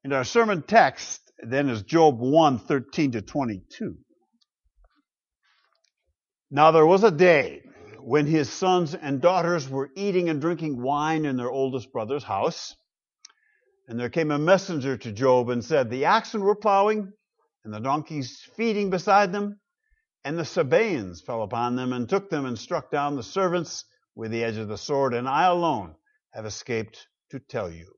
And our sermon text then is Job 1:13-22. Now there was a day when his sons and daughters were eating and drinking wine in their oldest brother's house. And there came a messenger to Job and said, the oxen were plowing, and the donkeys feeding beside them, and the Sabaeans fell upon them and took them and struck down the servants with the edge of the sword, and I alone have escaped to tell you.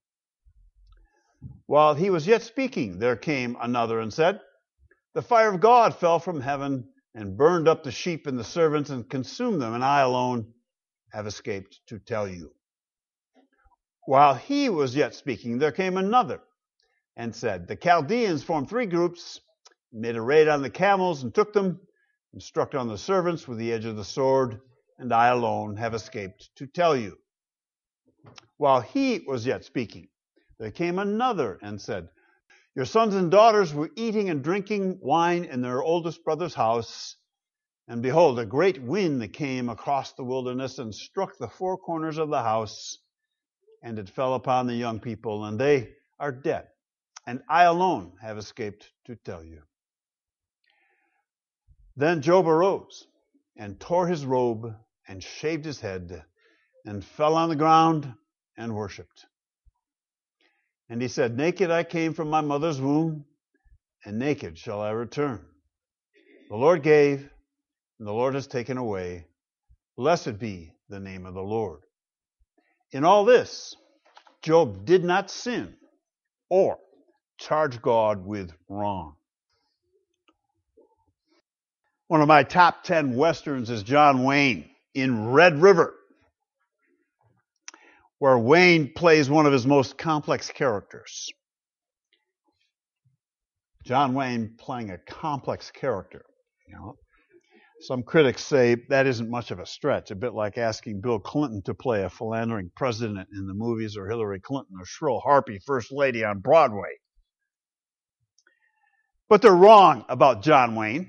While he was yet speaking, there came another and said, the fire of God fell from heaven and burned up the sheep and the servants and consumed them, and I alone have escaped to tell you. While he was yet speaking, there came another and said, the Chaldeans formed 3 groups, made a raid on the camels and took them, and struck down the servants with the edge of the sword, and I alone have escaped to tell you. While he was yet speaking, there came another and said, your sons and daughters were eating and drinking wine in their oldest brother's house, and behold, a great wind came across the wilderness and struck the 4 corners of the house, and it fell upon the young people, and they are dead, and I alone have escaped to tell you. Then Job arose and tore his robe and shaved his head and fell on the ground and worshipped. And he said, naked I came from my mother's womb, and naked shall I return. The Lord gave, and the Lord has taken away. Blessed be the name of the Lord. In all this, Job did not sin or charge God with wrong. One of my top 10 westerns is John Wayne in Red River, where Wayne plays one of his most complex characters. John Wayne playing a complex character. Some critics say that isn't much of a stretch, a bit like asking Bill Clinton to play a philandering president in the movies or Hillary Clinton a shrill harpy first lady on Broadway. But they're wrong about John Wayne.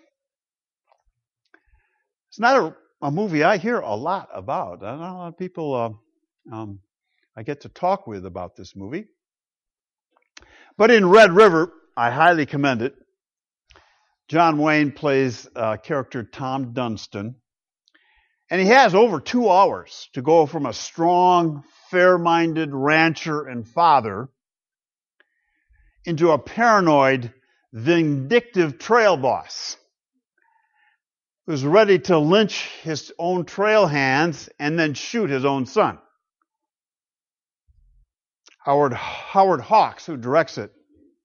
It's not a movie I hear a lot about. I don't know a lot of people I get to talk with about this movie. But in Red River, I highly commend it. John Wayne plays character Tom Dunstan. And he has over 2 hours to go from a strong, fair-minded rancher and father into a paranoid, vindictive trail boss who's ready to lynch his own trail hands and then shoot his own son. Howard Hawks, who directs it,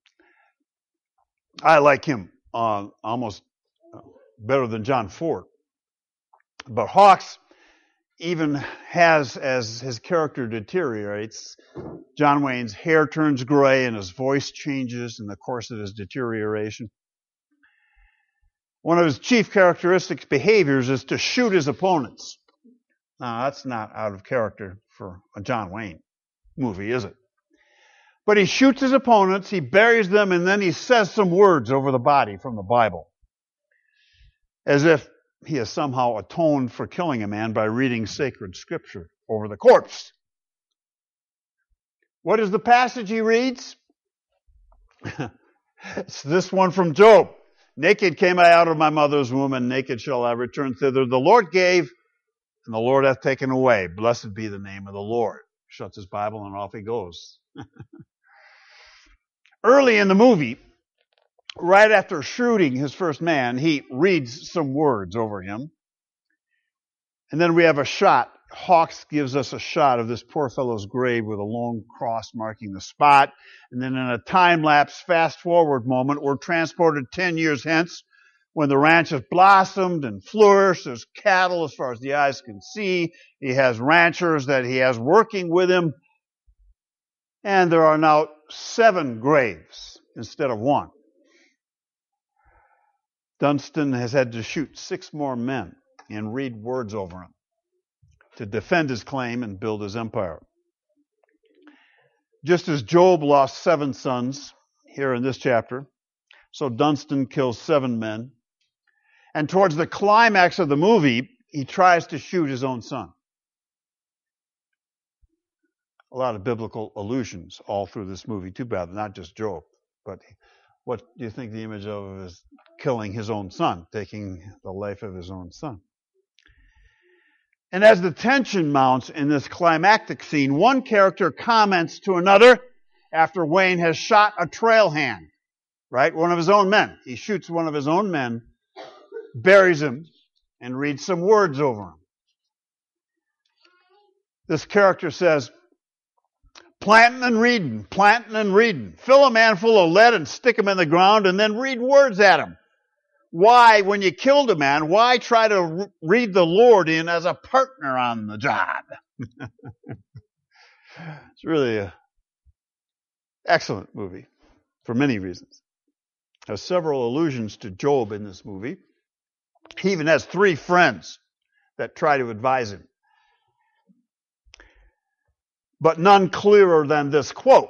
I like him almost better than John Ford. But Hawks even has, as his character deteriorates, John Wayne's hair turns gray and his voice changes in the course of his deterioration. One of his chief characteristic behaviors is to shoot his opponents. Now, that's not out of character for a John Wayne movie, is it? But he shoots his opponents, he buries them, and then he says some words over the body from the Bible, as if he has somehow atoned for killing a man by reading sacred scripture over the corpse. What is the passage he reads? It's this one from Job. Naked came I out of my mother's womb, and naked shall I return thither. The Lord gave, and the Lord hath taken away. Blessed be the name of the Lord. Shuts his Bible, and off he goes. Early in the movie, right after shooting his first man, he reads some words over him. And then we have a shot. Hawks gives us a shot of this poor fellow's grave with a lone cross marking the spot. And then in a time-lapse, fast-forward moment, we're transported 10 years hence when the ranch has blossomed and flourished. There's cattle as far as the eyes can see. He has ranchers that he has working with him. And there are now 7 graves instead of 1. Dunstan has had to shoot 6 more men and read words over him to defend his claim and build his empire. Just as Job lost 7 sons here in this chapter, so Dunstan kills 7 men. And towards the climax of the movie, he tries to shoot his own son. a lot of biblical allusions all through this movie. Too bad, not just Job. But what do you think the image of is killing his own son, taking the life of his own son? And as the tension mounts in this climactic scene, one character comments to another after Wayne has shot a trail hand, right? One of his own men. He shoots one of his own men, buries him, and reads some words over him. This character says, planting and reading. Fill a man full of lead and stick him in the ground and then read words at him. Why, when you killed a man, why try to read the Lord in as a partner on the job? It's really an excellent movie for many reasons. There's several allusions to Job in this movie. He even has 3 friends that try to advise him. But none clearer than this quote.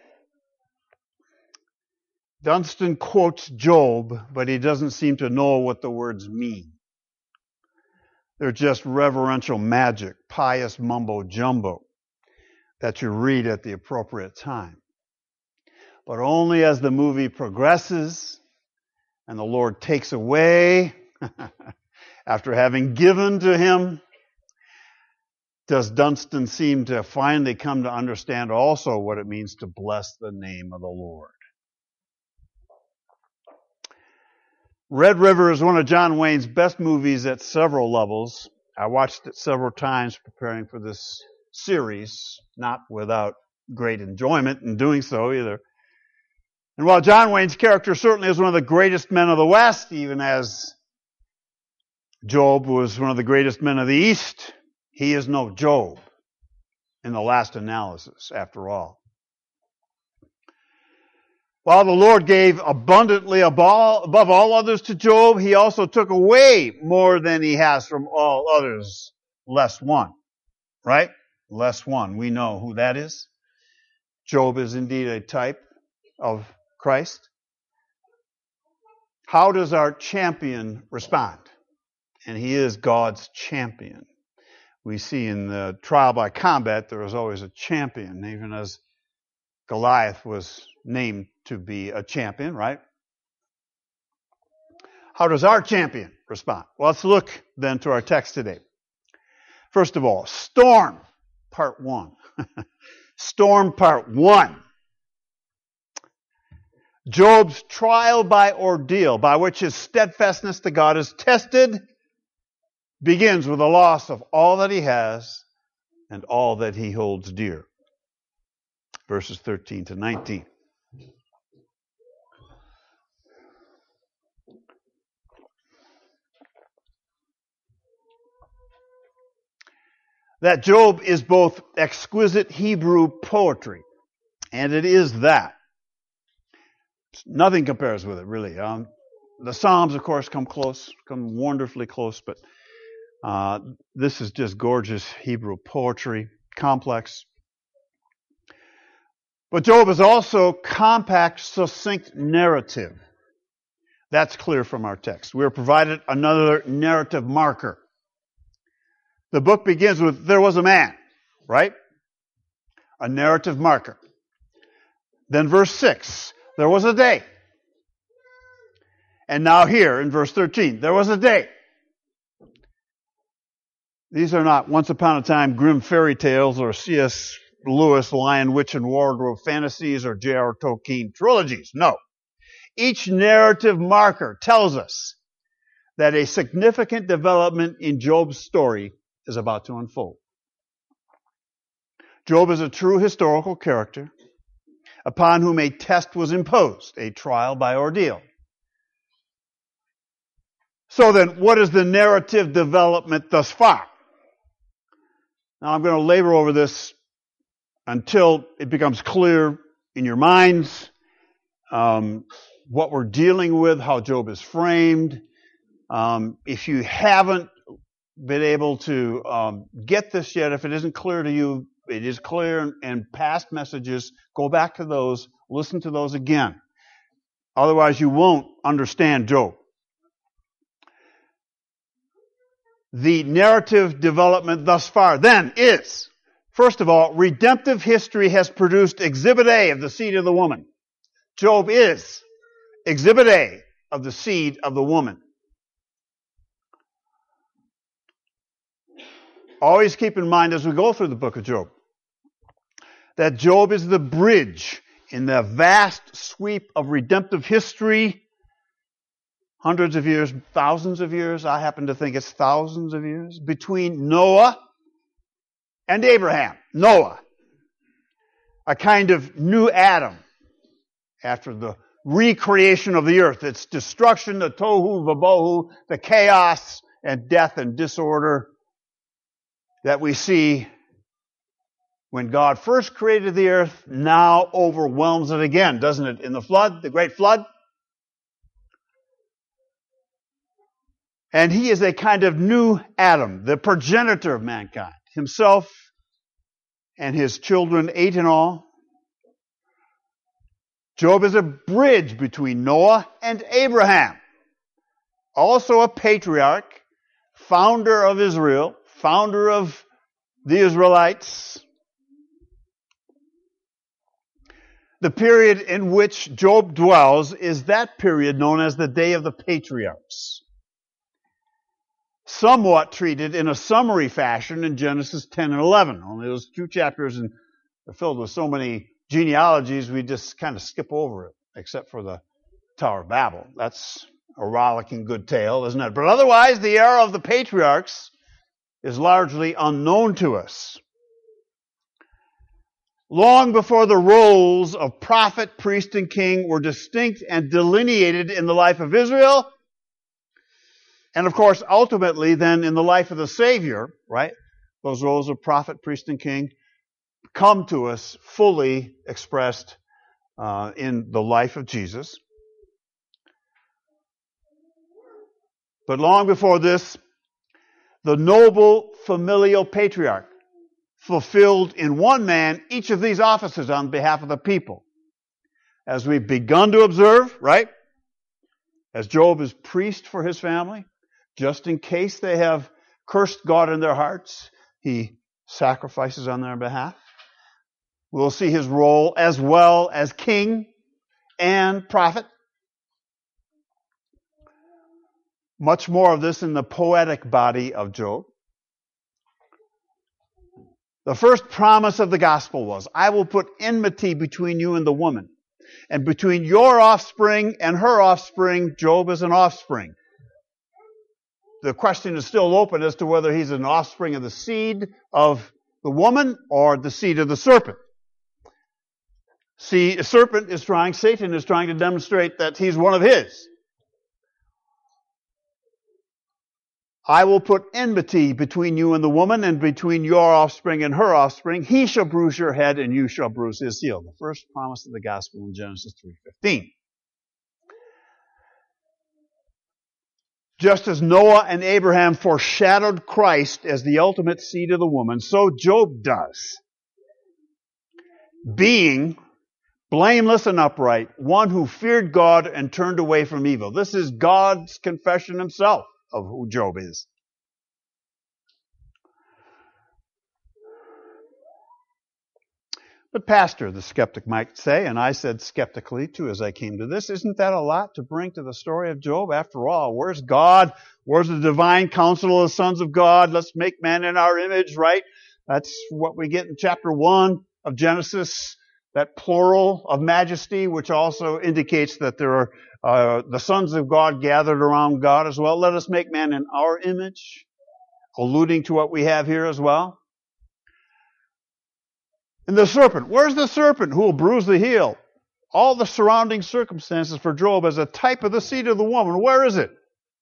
Dunstan quotes Job, but he doesn't seem to know what the words mean. They're just reverential magic, pious mumbo-jumbo that you read at the appropriate time. But only as the movie progresses and the Lord takes away, after having given to him, does Dunstan seem to finally come to understand also what it means to bless the name of the Lord. Red River is one of John Wayne's best movies at several levels. I watched it several times preparing for this series, not without great enjoyment in doing so either. And while John Wayne's character certainly is one of the greatest men of the West, even as Job was one of the greatest men of the East, he is no Job in the last analysis, after all. While the Lord gave abundantly above all others to Job, he also took away more than he has from all others, lest one. Right? Lest one. We know who that is. Job is indeed a type of Christ. How does our champion respond? And he is God's champion. We see in the trial by combat there is always a champion, even as Goliath was named to be a champion, right? How does our champion respond? Well, let's look then to our text today. First of all, storm, part 1. Storm, part 1. Job's trial by ordeal, by which his steadfastness to God is tested, begins with the loss of all that he has and all that he holds dear. Verses 13 to 19. That Job is both exquisite Hebrew poetry, and it is that. Nothing compares with it, really. The Psalms, of course, come wonderfully close, but this is just gorgeous Hebrew poetry, complex. But Job is also compact, succinct narrative. That's clear from our text. We are provided another narrative marker. The book begins with, there was a man, right? A narrative marker. Then verse 6, there was a day. And now here in verse 13, there was a day. These are not once upon a time grim fairy tales or C.S. Lewis Lion, Witch, and Wardrobe fantasies or J.R. Tolkien trilogies. No. Each narrative marker tells us that a significant development in Job's story is about to unfold. Job is a true historical character upon whom a test was imposed, a trial by ordeal. So then, what is the narrative development thus far? Now, I'm going to labor over this until it becomes clear in your minds what we're dealing with, how Job is framed. If you haven't been able to get this yet, if it isn't clear to you, it is clear in past messages. Go back to those, listen to those again. Otherwise, you won't understand Job. The narrative development thus far then is, First of all, redemptive history has produced Exhibit A of the seed of the woman. Job is Exhibit A of the seed of the woman. Always keep in mind as we go through the book of Job that Job is the bridge in the vast sweep of redemptive history. Hundreds of years, thousands of years, I happen to think it's thousands of years, between Noah and Abraham. Noah, a kind of new Adam after the recreation of the earth, its destruction, the tohu vabohu, the chaos and death and disorder that we see when God first created the earth, now overwhelms it again, doesn't it? In the flood, the great flood. And he is a kind of new Adam, the progenitor of mankind. Himself and his children, 8 in all. Job is a bridge between Noah and Abraham. Also a patriarch, founder of Israel, founder of the Israelites. The period in which Job dwells is that period known as the day of the patriarchs. Somewhat treated in a summary fashion in Genesis 10 and 11. Only those 2 chapters and they're filled with so many genealogies, we just kind of skip over it, except for the Tower of Babel. That's a rollicking good tale, isn't it? But otherwise, the era of the patriarchs is largely unknown to us. Long before the roles of prophet, priest, and king were distinct and delineated in the life of Israel, and of course, ultimately then in the life of the Savior, right? Those roles of prophet, priest, and king come to us fully expressed in the life of Jesus. But long before this, the noble familial patriarch fulfilled in one man each of these offices on behalf of the people. As we've begun to observe, right? As Job is priest for his family, just in case they have cursed God in their hearts, he sacrifices on their behalf. We'll see his role as well as king and prophet. Much more of this in the poetic body of Job. The first promise of the gospel was, I will put enmity between you and the woman, and between your offspring and her offspring. Job is an offspring. The question is still open as to whether he's an offspring of the seed of the woman or the seed of the serpent. See, Satan is trying to demonstrate that he's one of his. I will put enmity between you and the woman, and between your offspring and her offspring. He shall bruise your head, and you shall bruise his heel. The first promise of the gospel in Genesis 3:15. Just as Noah and Abraham foreshadowed Christ as the ultimate seed of the woman, so Job does. Being blameless and upright, one who feared God and turned away from evil. This is God's confession himself of who Job is. But pastor, the skeptic might say, and I said skeptically too as I came to this, isn't that a lot to bring to the story of Job? After all, where's God? Where's the divine counsel of the sons of God? Let's make man in our image, right? That's what we get in chapter 1 of Genesis, that plural of majesty, which also indicates that there are the sons of God gathered around God as well. Let us make man in our image, alluding to what we have here as well. And the serpent, where's the serpent who will bruise the heel? All the surrounding circumstances for Job as a type of the seed of the woman. Where is it?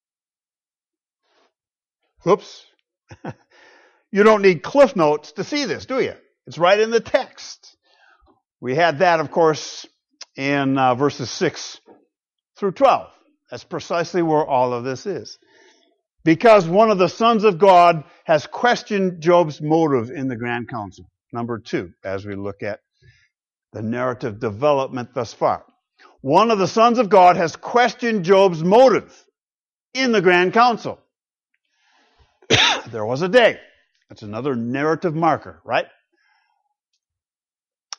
Whoops. You don't need cliff notes to see this, do you? It's right in the text. We had that, of course, in verses 6 through 12. That's precisely where all of this is. Because one of the sons of God has questioned Job's motive in the Grand Council. Number 2, as we look at the narrative development thus far. One of the sons of God has questioned Job's motive in the Grand Council. There was a day. That's another narrative marker, right?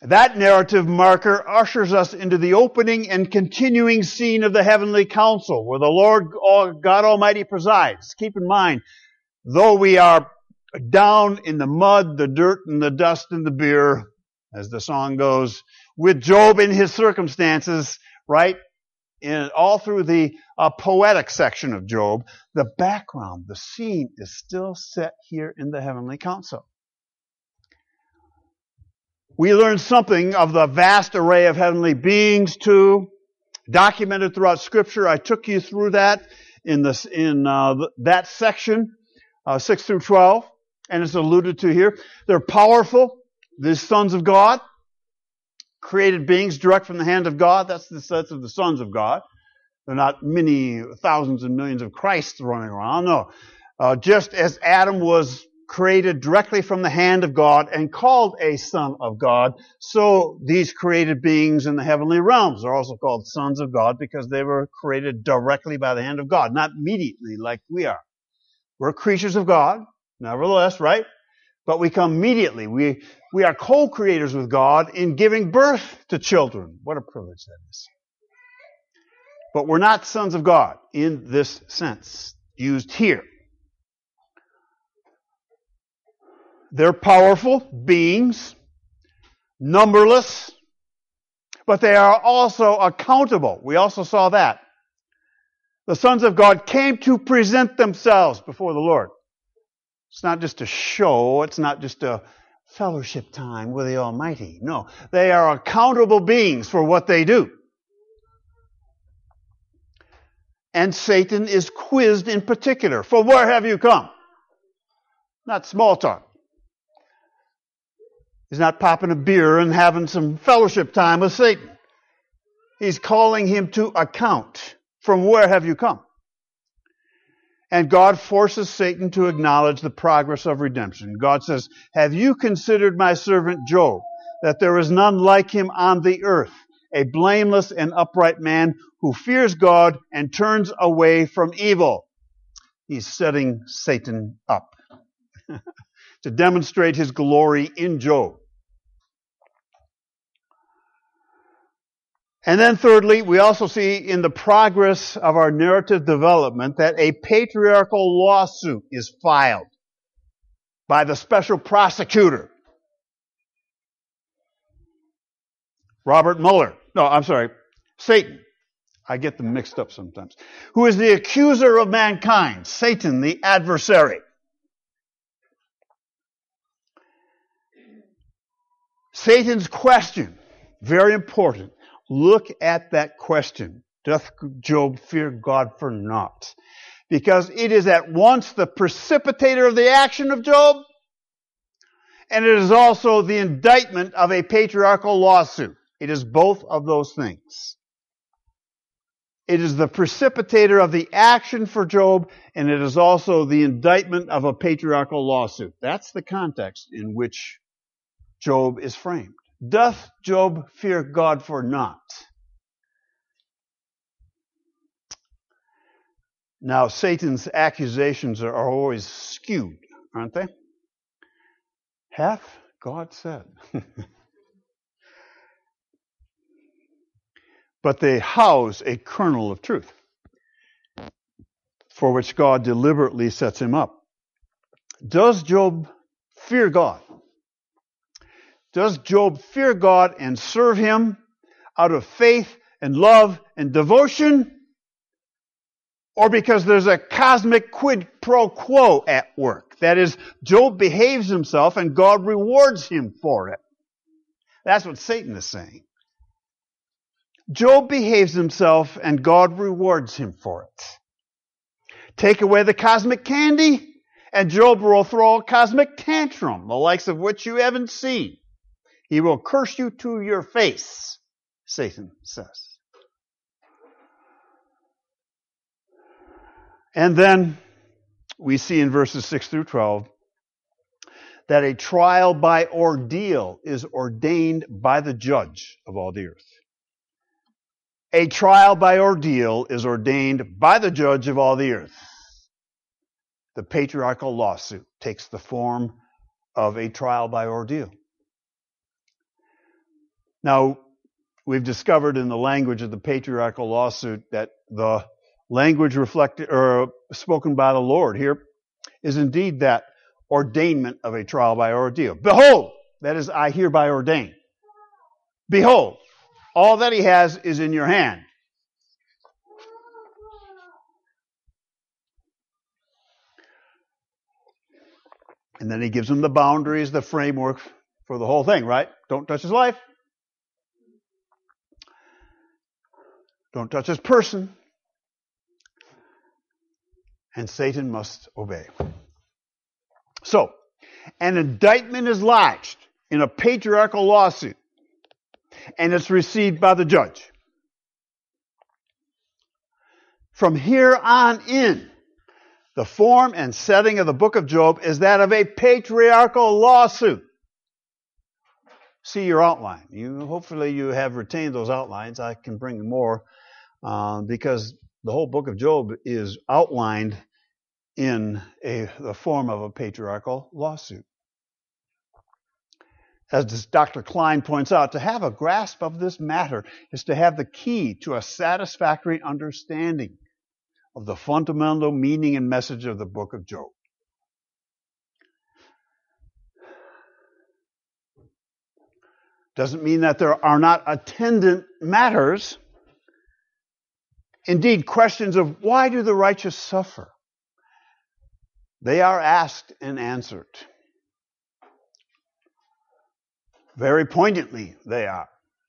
That narrative marker ushers us into the opening and continuing scene of the heavenly council, where the Lord God Almighty presides. Keep in mind, though we are down in the mud, the dirt, and the dust, and the beer, as the song goes, with Job in his circumstances, right? All through the poetic section of Job, the background, the scene is still set here in the heavenly council. We learn something of the vast array of heavenly beings too, documented throughout Scripture. I took you through that in that section, 6 through 12, and it's alluded to here. They're powerful, the sons of God, created beings direct from the hand of God. That's the sense of the sons of God. They're not many thousands and millions of Christs running around. No. Just as Adam was created directly from the hand of God and called a son of God, so these created beings in the heavenly realms are also called sons of God because they were created directly by the hand of God, not immediately like we are. We're creatures of God, nevertheless, right? But we come immediately. We are co-creators with God in giving birth to children. What a privilege that is. But we're not sons of God in this sense used here. They're powerful beings, numberless, but they are also accountable. We also saw that. The sons of God came to present themselves before the Lord. It's not just a show. It's not just a fellowship time with the Almighty. No, they are accountable beings for what they do. And Satan is quizzed in particular. For where have you come? Not small talk. He's not popping a beer and having some fellowship time with Satan. He's calling him to account. From where have you come? And God forces Satan to acknowledge the progress of redemption. God says, have you considered my servant Job, that there is none like him on the earth, a blameless and upright man who fears God and turns away from evil? He's setting Satan up to demonstrate his glory in Job. And then thirdly, we also see in the progress of our narrative development that a patriarchal lawsuit is filed by the special prosecutor, Satan. I get them mixed up sometimes. Who is the accuser of mankind, Satan, the adversary. Satan's question, very important. Look at that question. Doth Job fear God for naught? Because it is at once the precipitator of the action of Job, and it is also the indictment of a patriarchal lawsuit. It is both of those things. It is the precipitator of the action for Job, and it is also the indictment of a patriarchal lawsuit. That's the context in which Job is framed. Doth Job fear God for naught? Now, Satan's accusations are always skewed, aren't they? Hath God said? But they house a kernel of truth, for which God deliberately sets him up. Does Job fear God? Does Job fear God and serve him out of faith and love and devotion? Or because there's a cosmic quid pro quo at work? That is, Job behaves himself and God rewards him for it. That's what Satan is saying. Job behaves himself and God rewards him for it. Take away the cosmic candy and Job will throw a cosmic tantrum, the likes of which you haven't seen. He will curse you to your face, Satan says. And then we see in verses 6 through 12 that a trial by ordeal is ordained by the judge of all the earth. A trial by ordeal is ordained by the judge of all the earth. The patriarchal lawsuit takes the form of a trial by ordeal. Now, we've discovered in the language of the patriarchal lawsuit that the language reflected or spoken by the Lord here is indeed that ordainment of a trial by ordeal. Behold, that is, I hereby ordain. Behold, all that he has is in your hand. And then he gives him the boundaries, the framework for the whole thing, right? Don't touch his life. Don't touch his person. And Satan must obey. So, an indictment is lodged in a patriarchal lawsuit, and it's received by the judge. From here on in, the form and setting of the book of Job is that of a patriarchal lawsuit. See your outline. Hopefully you have retained those outlines. I can bring more because the whole book of Job is outlined in the form of a patriarchal lawsuit. As Dr. Klein points out, to have a grasp of this matter is to have the key to a satisfactory understanding of the fundamental meaning and message of the book of Job. Doesn't mean that there are not attendant matters. Indeed, questions of why do the righteous suffer? They are asked and answered. Very poignantly, they are.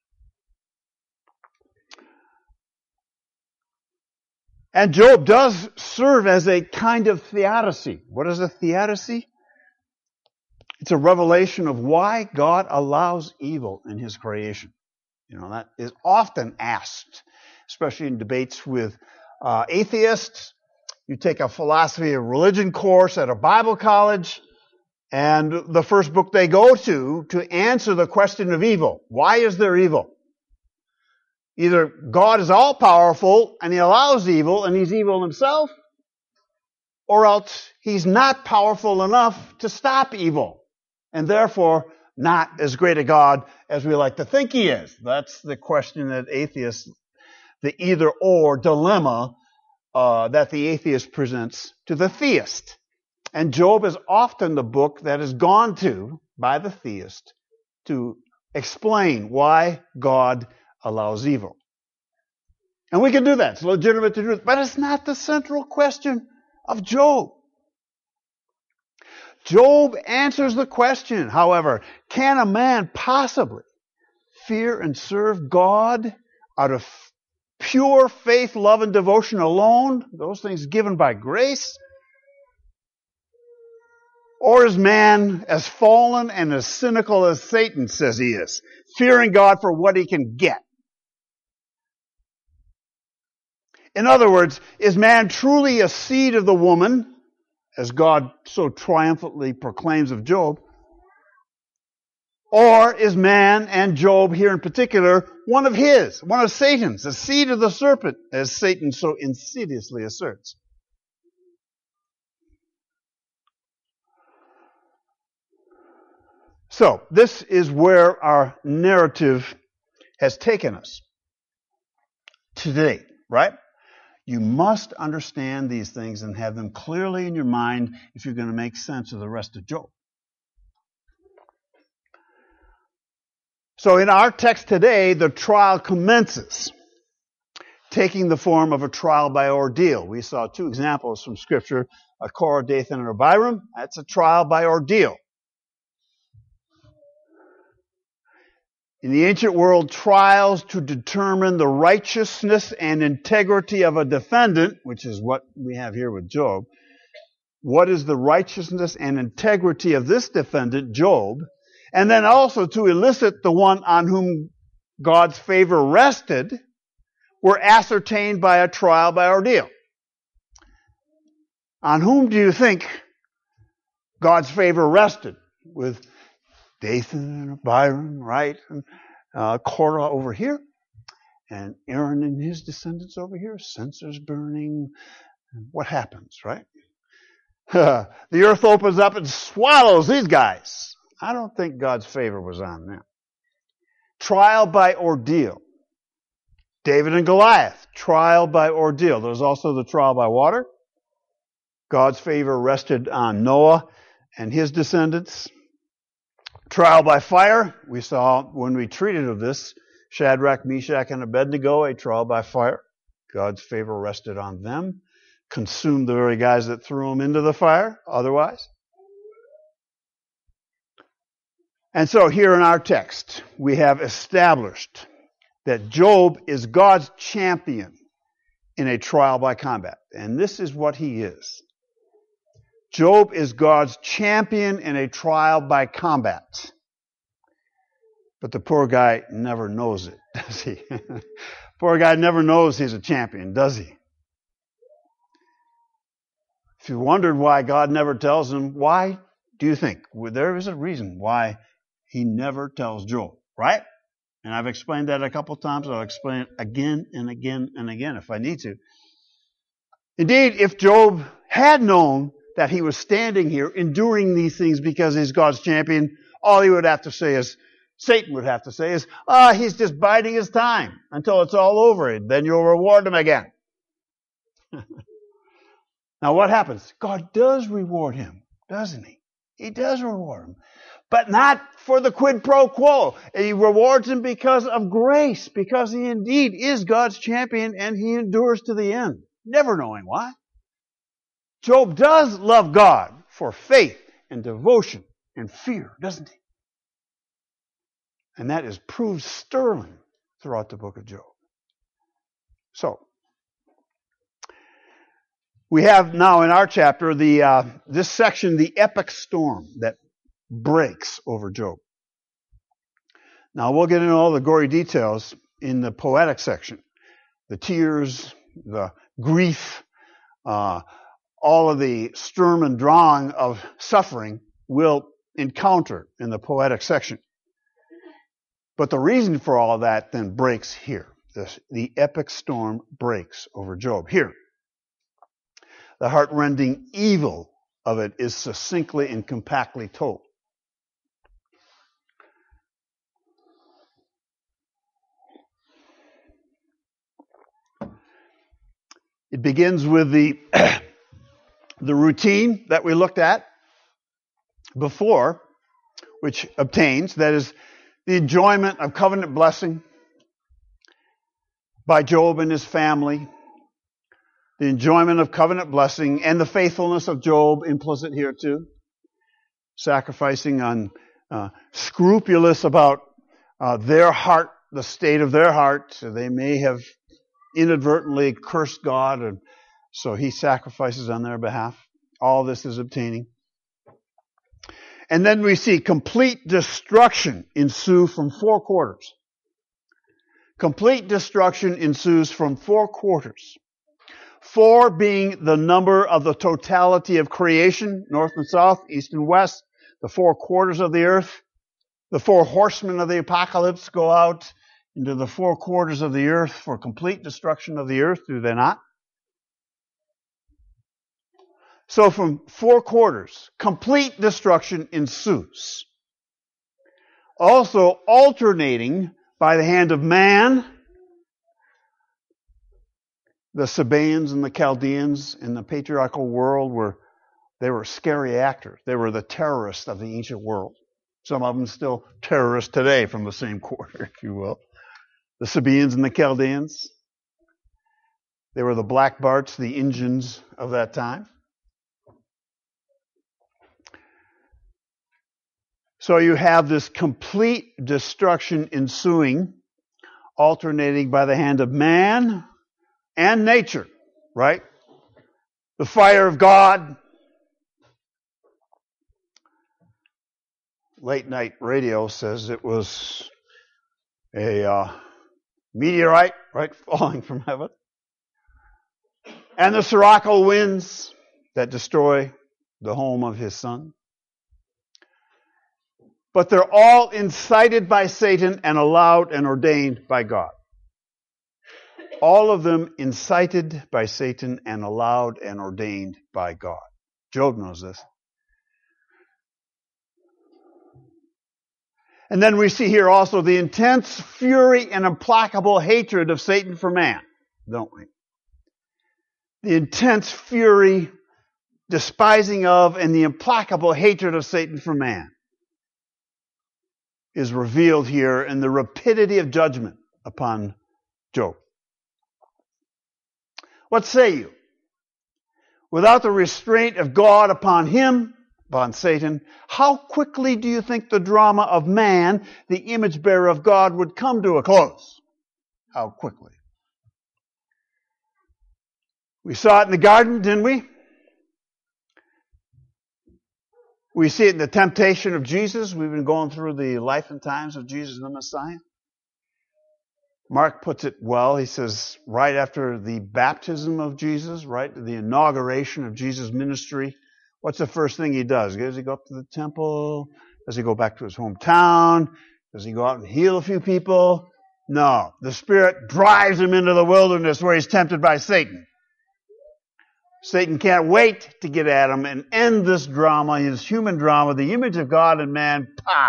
And Job does serve as a kind of theodicy. What is a theodicy? It's a revelation of why God allows evil in his creation. That is often asked, especially in debates with atheists. You take a philosophy of religion course at a Bible college, and the first book they go to answer the question of evil. Why is there evil? Either God is all-powerful and he allows evil and he's evil himself, or else he's not powerful enough to stop evil and therefore not as great a God as we like to think he is. That's the question that atheists, the either-or dilemma that the atheist presents to the theist. And Job is often the book that is gone to by the theist to explain why God allows evil. And we can do that. It's legitimate to do it. But it's not the central question of Job. Job answers the question, however, can a man possibly fear and serve God out of pure faith, love, and devotion alone? Those things given by grace? Or is man as fallen and as cynical as Satan says he is, fearing God for what he can get? In other words, is man truly a seed of the woman, as God so triumphantly proclaims of Job? Or is man, and Job here in particular, one of Satan's, a seed of the serpent, as Satan so insidiously asserts? So, this is where our narrative has taken us today, right? You must understand these things and have them clearly in your mind if you're going to make sense of the rest of Job. So in our text today, the trial commences, taking the form of a trial by ordeal. We saw two examples from Scripture, Korah, Dathan, and Abiram. That's a trial by ordeal. In the ancient world, trials to determine the righteousness and integrity of a defendant, which is what we have here with Job. What is the righteousness and integrity of this defendant, Job? And then also to elicit the one on whom God's favor rested, were ascertained by a trial by ordeal. On whom do you think God's favor rested? With Dathan and Abiram, right? And Korah over here. And Aaron and his descendants over here. Censers burning. What happens, right? The earth opens up and swallows these guys. I don't think God's favor was on them. Trial by ordeal. David and Goliath, trial by ordeal. There's also the trial by water. God's favor rested on Noah and his descendants. Trial by fire. We saw when we treated of this, Shadrach, Meshach, and Abednego, a trial by fire. God's favor rested on them. Consumed the very guys that threw them into the fire otherwise. And so here in our text, we have established that Job is God's champion in a trial by combat. And this is what he is. Job is God's champion in a trial by combat. But the poor guy never knows it, does he? Poor guy never knows he's a champion, does he? If you wondered why God never tells him, why do you think? Well, there is a reason why he never tells Job, right? And I've explained that a couple times. I'll explain it again and again and again if I need to. Indeed, if Job had known that he was standing here enduring these things because he's God's champion, all he would have to say is, Satan would have to say is, he's just biding his time until it's all over, and then you'll reward him again. Now what happens? God does reward him, doesn't he? He does reward him. But not for the quid pro quo. He rewards him because of grace, because he indeed is God's champion and he endures to the end, never knowing why. Job does love God for faith and devotion and fear, doesn't he? And that is proved sterling throughout the book of Job. So, we have now in our chapter this section, the epic storm that breaks over Job. Now we'll get into all the gory details in the poetic section. The tears, the grief, all of the Sturm und Drang of suffering we'll encounter in the poetic section. But the reason for all of that then breaks here. The epic storm breaks over Job. Here, the heart-rending evil of it is succinctly and compactly told. It begins with the routine that we looked at before, which obtains, that is, the enjoyment of covenant blessing by Job and his family, the enjoyment of covenant blessing and the faithfulness of Job implicit here too, sacrificing on scrupulous about their heart, the state of their heart. They may have inadvertently cursed God, and so he sacrifices on their behalf. All this is obtaining. And then we see complete destruction ensue from four quarters. Complete destruction ensues from four quarters. 4 being the number of the totality of creation, north and south, east and west, the 4 quarters of the earth. The 4 horsemen of the apocalypse go out into the 4 quarters of the earth for complete destruction of the earth, do they not? So from 4 quarters, complete destruction ensues. Also alternating by the hand of man, the Sabaeans and the Chaldeans in the patriarchal world they were scary actors. They were the terrorists of the ancient world. Some of them still terrorists today from the same quarter, if you will. The Sabaeans and the Chaldeans. They were the Black Barts, the Injuns of that time. So you have this complete destruction ensuing, alternating by the hand of man and nature, right? The fire of God. Late night radio says it was a meteorite, right, falling from heaven. And the Sirocco winds that destroy the home of his son. But they're all incited by Satan and allowed and ordained by God. All of them incited by Satan and allowed and ordained by God. Job knows this. And then we see here also the intense fury and implacable hatred of Satan for man, don't we? The intense fury, despising of, and the implacable hatred of Satan for man is revealed here in the rapidity of judgment upon Job. What say you? Without the restraint of God upon him, upon Satan, how quickly do you think the drama of man, the image bearer of God, would come to a close? How quickly? We saw it in the garden, didn't we? We see it in the temptation of Jesus. We've been going through the life and times of Jesus the Messiah. Mark puts it well. He says, right after the baptism of Jesus, right, the inauguration of Jesus' ministry, what's the first thing he does? Does he go up to the temple? Does he go back to his hometown? Does he go out and heal a few people? No. The Spirit drives him into the wilderness where he's tempted by Satan. Satan can't wait to get at him and end this drama, his human drama, the image of God and man. Pah!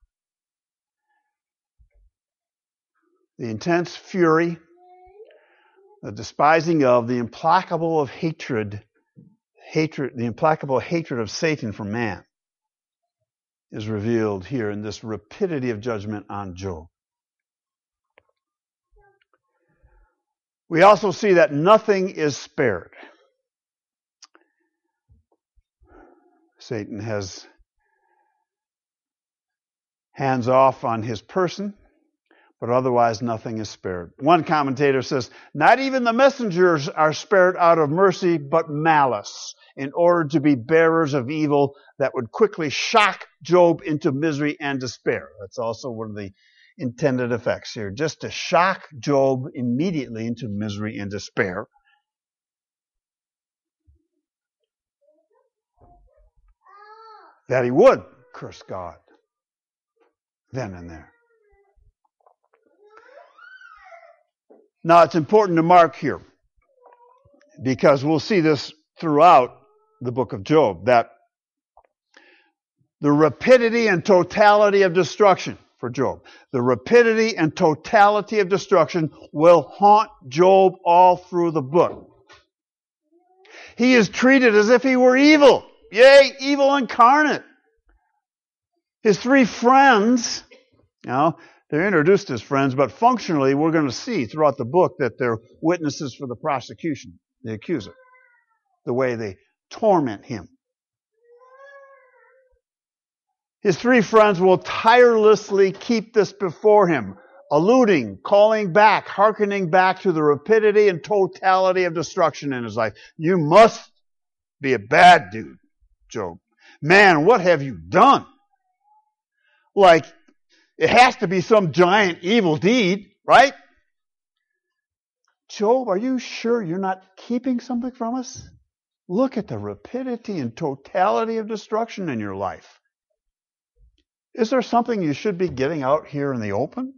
The intense fury, the despising of, the implacable hatred, the implacable hatred of Satan for man is revealed here in this rapidity of judgment on Job. We also see that nothing is spared. Satan has hands off on his person, but otherwise nothing is spared. One commentator says, not even the messengers are spared out of mercy, but malice, in order to be bearers of evil that would quickly shock Job into misery and despair. That's also one of the intended effects here, just to shock Job immediately into misery and despair. That he would curse God then and there. Now, it's important to mark here, because we'll see this throughout the book of Job, that the rapidity and totality of destruction for Job, the rapidity and totality of destruction will haunt Job all through the book. He is treated as if he were evil. Yea, evil incarnate. His three friends, they're introduced as friends, but functionally we're going to see throughout the book that they're witnesses for the prosecution, the accuser, the way they torment him. His three friends will tirelessly keep this before him, alluding, calling back, hearkening back to the rapidity and totality of destruction in his life. You must be a bad dude, Job. Man, what have you done? Like, it has to be some giant evil deed, right? Job, are you sure you're not keeping something from us? Look at the rapidity and totality of destruction in your life. Is there something you should be getting out here in the open?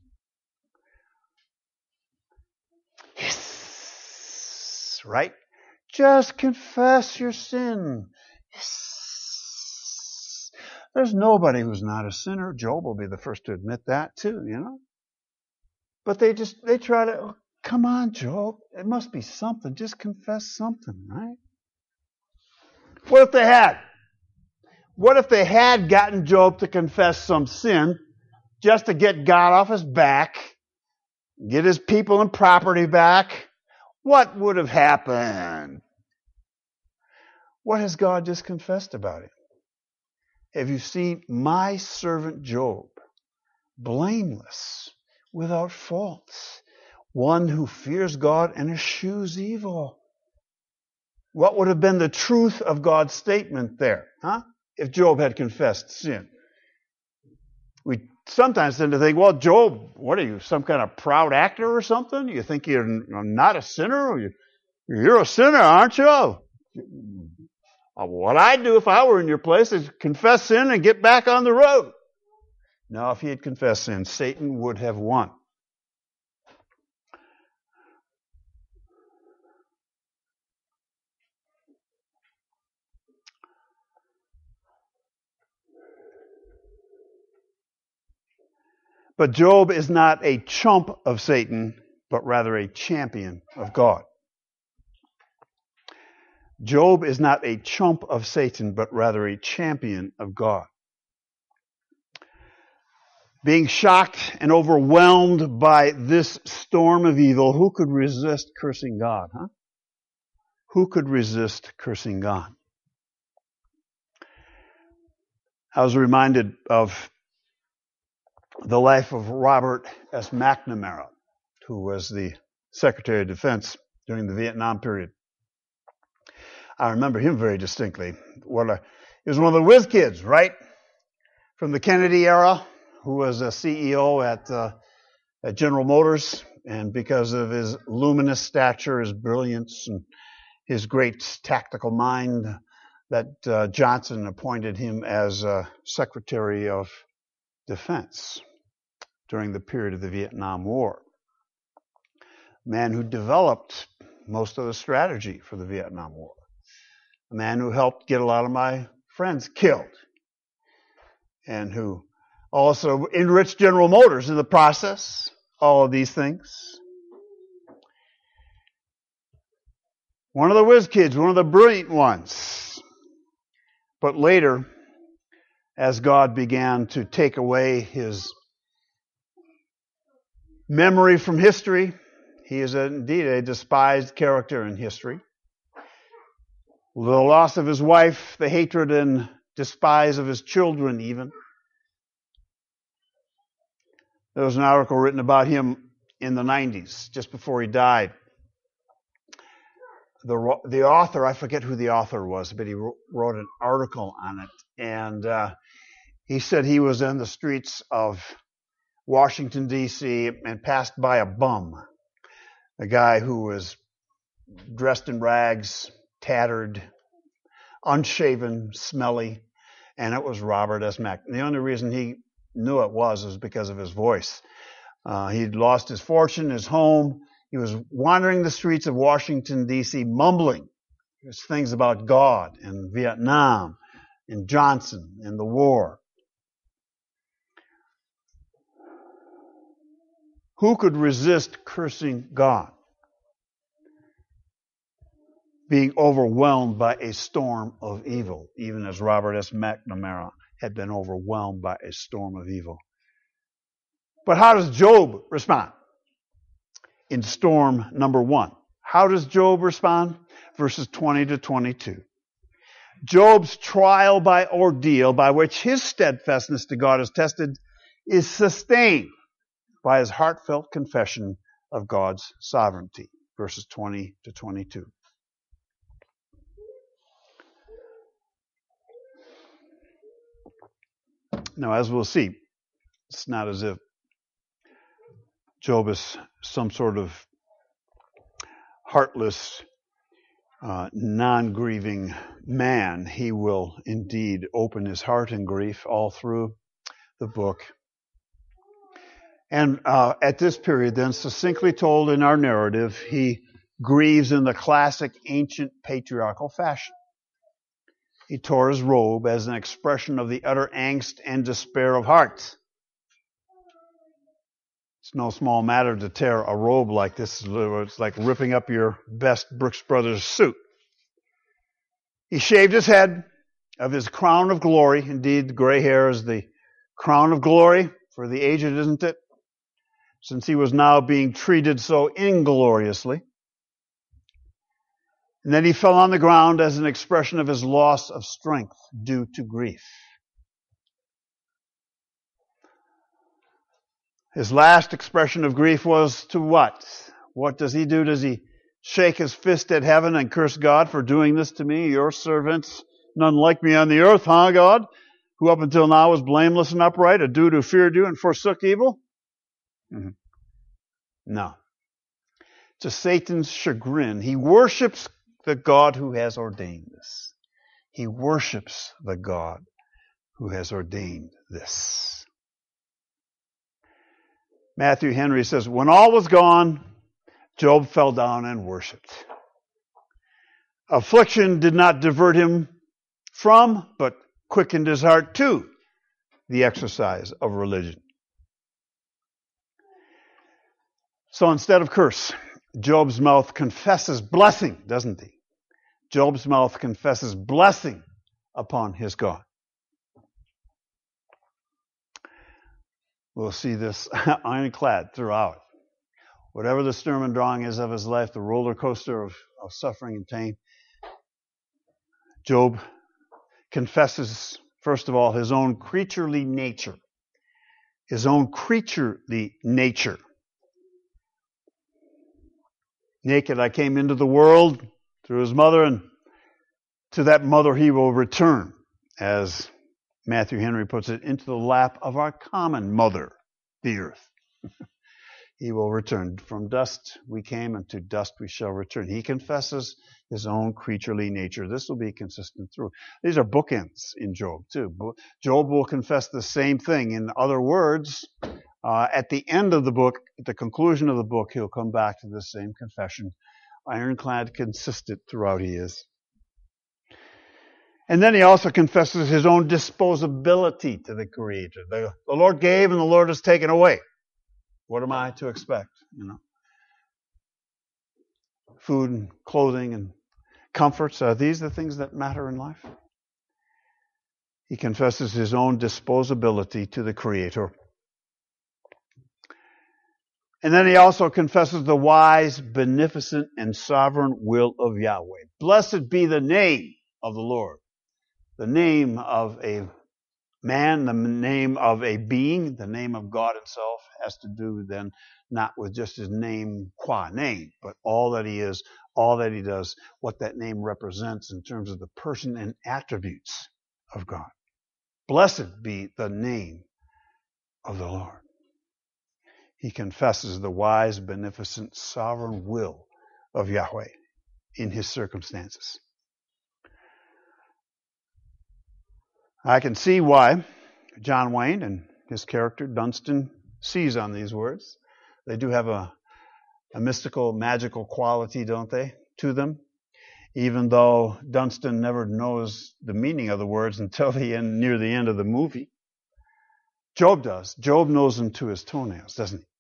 Yes, right? Just confess your sin. Yes. There's nobody who's not a sinner. Job will be the first to admit that too, But they try to, come on, Job. It must be something. Just confess something, right? What if they had? What if they had gotten Job to confess some sin just to get God off his back, get his people and property back? What would have happened? What has God just confessed about him? Have you seen my servant Job, blameless, without faults, one who fears God and eschews evil? What would have been the truth of God's statement there, if Job had confessed sin? We sometimes tend to think, well, Job, what are you, some kind of proud actor or something? You think you're not a sinner? Or you're a sinner, aren't you? What I'd do if I were in your place is confess sin and get back on the road. No, if he had confessed sin, Satan would have won. But Job is not a chump of Satan, but rather a champion of God. Job is not a chump of Satan, but rather a champion of God. Being shocked and overwhelmed by this storm of evil, who could resist cursing God, huh? Who could resist cursing God? I was reminded of the life of Robert S. McNamara, who was the Secretary of Defense during the Vietnam period. I remember him very distinctly. He was one of the whiz kids, right? From the Kennedy era, who was a CEO at General Motors. And because of his luminous stature, his brilliance, and his great tactical mind, that Johnson appointed him as Secretary of Defense during the period of the Vietnam War. A man who developed most of the strategy for the Vietnam War. A man who helped get a lot of my friends killed. And who also enriched General Motors in the process. All of these things. One of the whiz kids, one of the brilliant ones. But later, as God began to take away his memory from history, he is indeed a despised character in history. The loss of his wife, the hatred and despise of his children even. There was an article written about him in the 90s, just before he died. The author, I forget who the author was, but he wrote an article on it. And he said he was in the streets of Washington, D.C. and passed by a bum. A guy who was dressed in rags, tattered, unshaven, smelly. And it was Robert S. Mack. The only reason he knew it was because of his voice. He'd lost his fortune, his home. He was wandering the streets of Washington, D.C., mumbling things about God and Vietnam and Johnson and the war. Who could resist cursing God? Being overwhelmed by a storm of evil, even as Robert S. McNamara had been overwhelmed by a storm of evil. But how does Job respond? In storm number 1. How does Job respond? Verses 20 to 22. Job's trial by ordeal, by which his steadfastness to God is tested, is sustained by his heartfelt confession of God's sovereignty. Verses 20 to 22. Now, as we'll see, it's not as if Job is some sort of heartless, non-grieving man. He will indeed open his heart in grief all through the book. And at this period, then, succinctly told in our narrative, he grieves in the classic ancient patriarchal fashion. He tore his robe as an expression of the utter angst and despair of heart. It's no small matter to tear a robe like this. It's like ripping up your best Brooks Brothers suit. He shaved his head of his crown of glory. Indeed, gray hair is the crown of glory for the aged, isn't it? Since he was now being treated so ingloriously. And then he fell on the ground as an expression of his loss of strength due to grief. His last expression of grief was to what? What does he do? Does he shake his fist at heaven and curse God for doing this to me, your servants? None like me on the earth, huh, God? Who up until now was blameless and upright, a dude who feared you and forsook evil? Mm-hmm. No. To Satan's chagrin, he worships the God who has ordained this. He worships the God who has ordained this. Matthew Henry says, when all was gone, Job fell down and worshipped. Affliction did not divert him from, but quickened his heart to, the exercise of religion. So instead of curse, Job's mouth confesses blessing, doesn't he? Job's mouth confesses blessing upon his God. We'll see this ironclad throughout. Whatever the Sturm und Drang is of his life, the roller coaster of suffering and pain, Job confesses, first of all, his own creaturely nature. His own creaturely nature. Naked I came into the world through his mother, and to that mother he will return, as Matthew Henry puts it, into the lap of our common mother, the earth. He will return. From dust we came, and to dust we shall return. He confesses his own creaturely nature. This will be consistent through. These are bookends in Job, too. Job will confess the same thing. In other words, at the end of the book, at the conclusion of the book, he'll come back to the same confession. Ironclad, consistent throughout he is. And then he also confesses his own disposability to the Creator. The Lord gave and the Lord has taken away. What am I to expect? Food and clothing and comforts, are these the things that matter in life? He confesses his own disposability to the Creator. And then he also confesses the wise, beneficent, and sovereign will of Yahweh. Blessed be the name of the Lord. The name of a man, the name of a being, the name of God himself has to do then not with just his name qua name, but all that he is, all that he does, what that name represents in terms of the person and attributes of God. Blessed be the name of the Lord. He confesses the wise, beneficent, sovereign will of Yahweh in his circumstances. I can see why John Wayne and his character Dunstan seize on these words. They do have a mystical, magical quality, don't they, to them? Even though Dunstan never knows the meaning of the words until near the end of the movie. Job does. Job knows them to his toenails, doesn't he?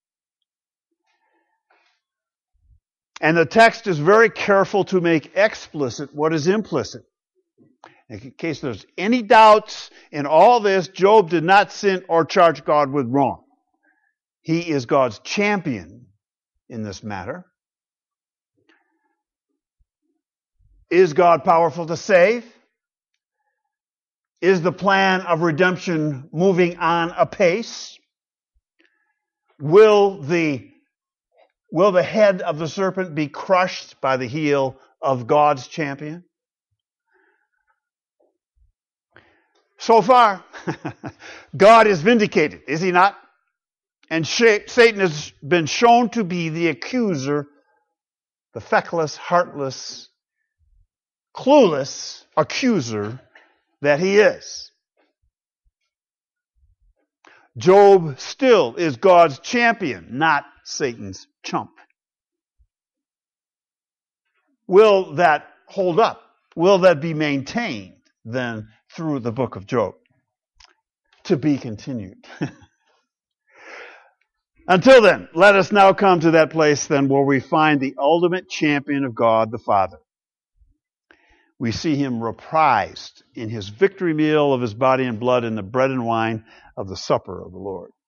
And the text is very careful to make explicit what is implicit. In case there's any doubts in all this, Job did not sin or charge God with wrong. He is God's champion in this matter. Is God powerful to save? Is the plan of redemption moving on apace? Will the head of the serpent be crushed by the heel of God's champion? So far, God is vindicated, is he not? And Satan has been shown to be the accuser, the feckless, heartless, clueless accuser that he is. Job still is God's champion, not Satan's chump. Will that hold up? Will that be maintained then through the book of Job? To be continued. Until then, let us now come to that place then where we find the ultimate champion of God the Father. We see him reprised in his victory meal of his body and blood in the bread and wine of the supper of the Lord.